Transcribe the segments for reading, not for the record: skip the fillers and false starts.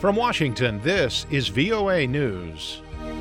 From Washington, this is VOA News.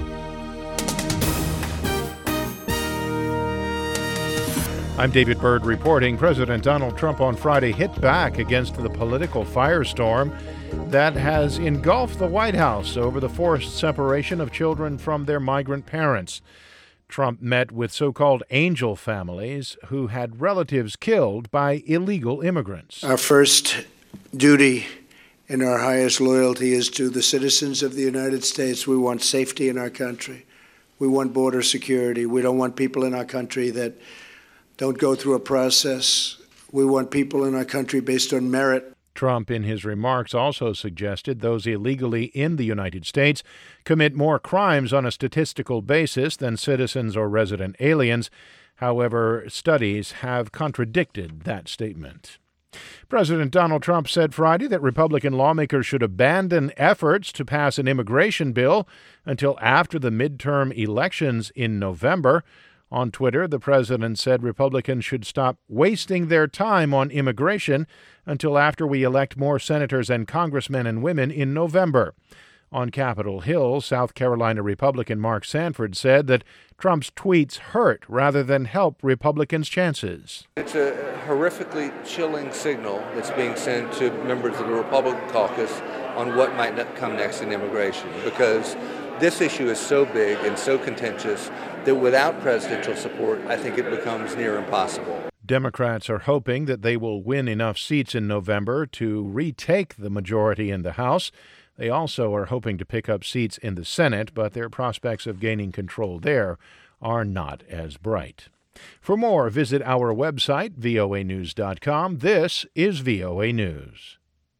I'm David Byrd reporting. President Donald Trump on Friday hit back against the political firestorm that has engulfed the White House over the forced separation of children from their migrant parents. Trump met with so-called angel families who had relatives killed by illegal immigrants. Our first duty and our highest loyalty is to the citizens of the United States. We want safety in our country. We want border security. We don't want people in our country that don't go through a process. We want people in our country based on merit. Trump, in his remarks, also suggested those illegally in the United States commit more crimes on a statistical basis than citizens or resident aliens. However, studies have contradicted that statement. President Donald Trump said Friday that Republican lawmakers should abandon efforts to pass an immigration bill until after the midterm elections in November. On Twitter, the president said Republicans should stop wasting their time on immigration until after we elect more senators and congressmen and women in November. On Capitol Hill, South Carolina Republican Mark Sanford said that Trump's tweets hurt rather than help Republicans' chances. It's a horrifically chilling signal that's being sent to members of the Republican caucus on what might come next in immigration, because this issue is so big and so contentious that without presidential support, I think it becomes near impossible. Democrats are hoping that they will win enough seats in November to retake the majority in the House. They also are hoping to pick up seats in the Senate, but their prospects of gaining control there are not as bright. For more, visit our website, voanews.com. This is VOA News.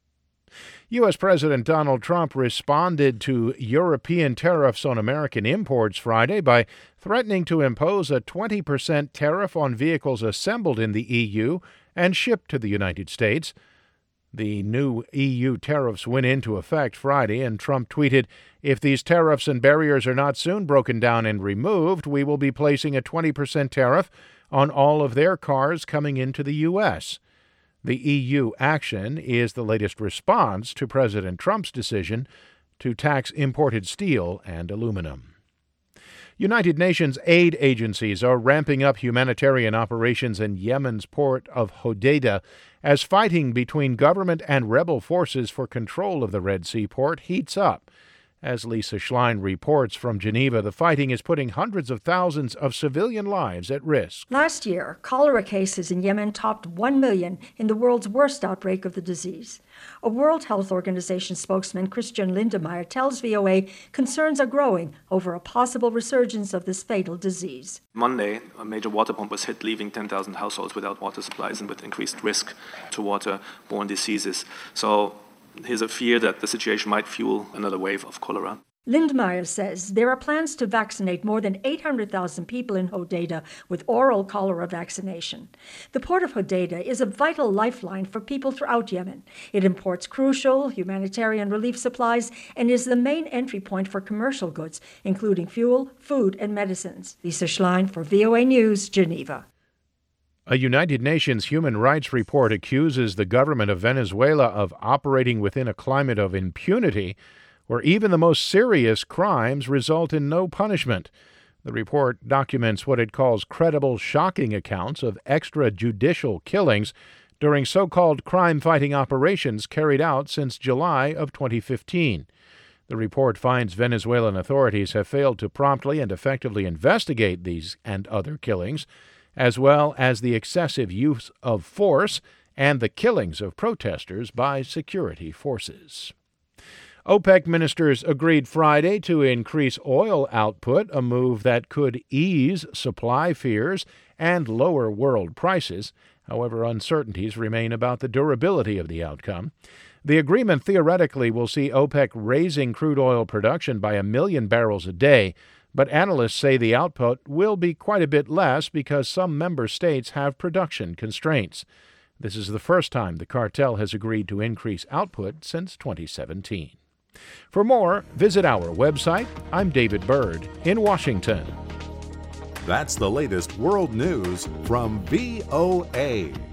U.S. President Donald Trump responded to European tariffs on American imports Friday by threatening to impose a 20% tariff on vehicles assembled in the EU and shipped to the United States. The new EU tariffs went into effect Friday, and Trump tweeted, "If these tariffs and barriers are not soon broken down and removed, we will be placing a 20% tariff on all of their cars coming into the U.S." The EU action is the latest response to President Trump's decision to tax imported steel and aluminum. United Nations aid agencies are ramping up humanitarian operations in Yemen's port of Hodeidah as fighting between government and rebel forces for control of the Red Sea port heats up. As Lisa Schlein reports from Geneva, the fighting is putting hundreds of thousands of civilian lives at risk. Last year, cholera cases in Yemen topped 1 million in the world's worst outbreak of the disease. A World Health Organization spokesman, Christian Lindemeyer, tells VOA concerns are growing over a possible resurgence of this fatal disease. Monday, a major water pump was hit, leaving 10,000 households without water supplies and with increased risk to water-borne diseases. So here's a fear that the situation might fuel another wave of cholera. Lindemeyer says there are plans to vaccinate more than 800,000 people in Hodeidah with oral cholera vaccination. The port of Hodeidah is a vital lifeline for people throughout Yemen. It imports crucial humanitarian relief supplies and is the main entry point for commercial goods, including fuel, food, and medicines. Lisa Schlein for VOA News, Geneva. A United Nations human rights report accuses the government of Venezuela of operating within a climate of impunity where even the most serious crimes result in no punishment. The report documents what it calls credible, shocking accounts of extrajudicial killings during so-called crime-fighting operations carried out since July of 2015. The report finds Venezuelan authorities have failed to promptly and effectively investigate these and other killings, as well as the excessive use of force and the killings of protesters by security forces. OPEC ministers agreed Friday to increase oil output, a move that could ease supply fears and lower world prices. However, uncertainties remain about the durability of the outcome. The agreement theoretically will see OPEC raising crude oil production by 1 million barrels a day, but analysts say the output will be quite a bit less because some member states have production constraints. This is the first time the cartel has agreed to increase output since 2017. For more, visit our website. I'm David Byrd in Washington. That's the latest world news from VOA.